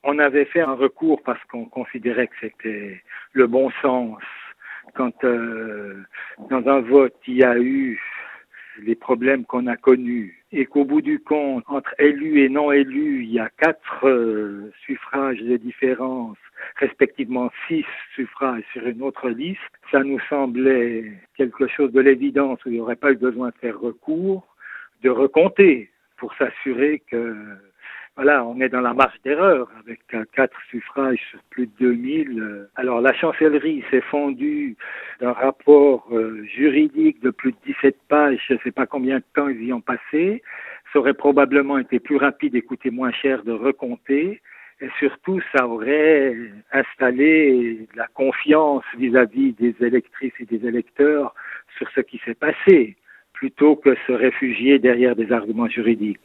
On avait fait un recours parce qu'on considérait que c'était le bon sens. Quand dans un vote, il y a eu les problèmes qu'on a connus et qu'au bout du compte, entre élus et non élus, il y a 4 suffrages de différence, respectivement 6 suffrages sur une autre liste, ça nous semblait quelque chose de l'évidence où il n'y aurait pas eu besoin de faire recours, de recompter pour s'assurer que voilà, on est dans la marge d'erreur avec 4 suffrages sur plus de 2000. Alors la chancellerie s'est fondue d'un rapport juridique de plus de 17 pages, je ne sais pas combien de temps ils y ont passé. Ça aurait probablement été plus rapide et coûté moins cher de recompter. Et surtout, ça aurait installé de la confiance vis-à-vis des électrices et des électeurs sur ce qui s'est passé, plutôt que se réfugier derrière des arguments juridiques.